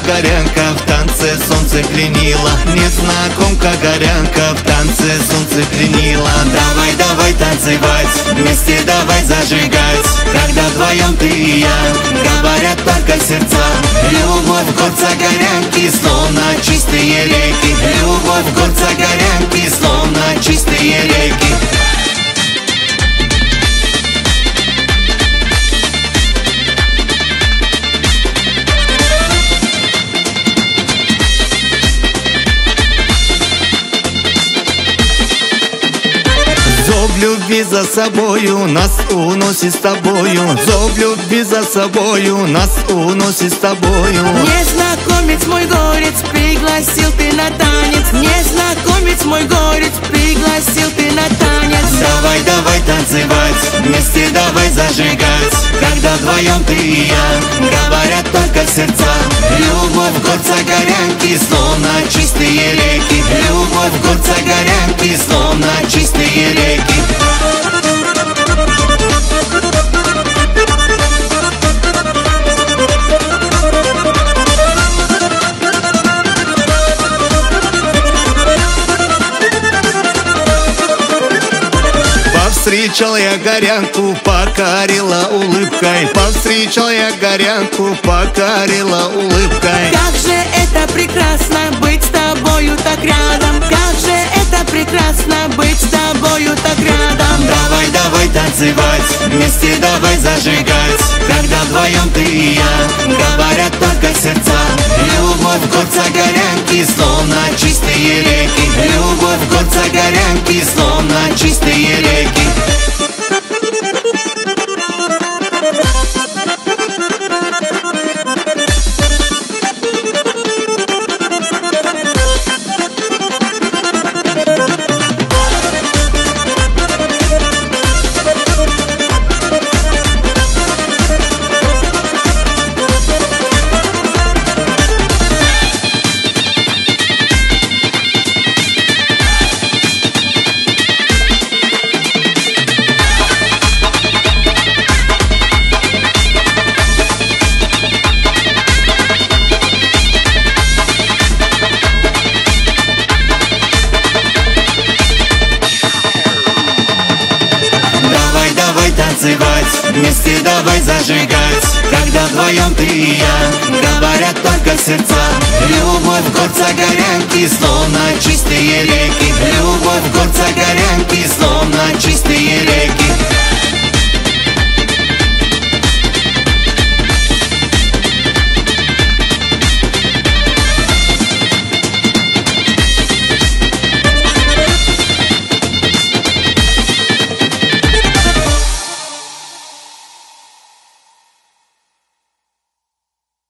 горянка, в танце солнце пленила. Незнакомка горянка, в танце солнце пленила. Давай, давай танцевать, вместе давай зажигать. Когда вдвоем ты и я, говорят только сердца. Любовь горца горянки, словно чистые реки. Любовь горца горянки, словно чистые реки. Зов любви за собою нас уносит с тобою. Зов любви за собою нас уносит с тобою. Незнакомец мой горец, пригласил ты на танец. Незнакомец мой горец, пригласил ты на танец. Давай, давай танцевать, вместе давай зажигать. Когда вдвоем ты и я, говорят только сердца. Любовь горца горянки, словно чистые реки. Любовь горца горянки, словно чистые реки. Повстречал я горянку, покорила улыбкой. Повстречал я горянку, покорила улыбкой. Как же это прекрасно быть с тобою так рядом. Как же это прекрасно быть с тобою так рядом. Давай, давай танцевать, вместе давай зажигать. Когда вдвоем ты и я, говорят только сердца. Любовь горца горянки, словно чистые реки. Любовь горца горянки, словно чистые реки. Танцевать, вместе давай зажигать. Когда вдвоем ты и я, говорят только сердца. Любовь горца горянки, словно чистые реки. Любовь горца горянки, словно чистые реки.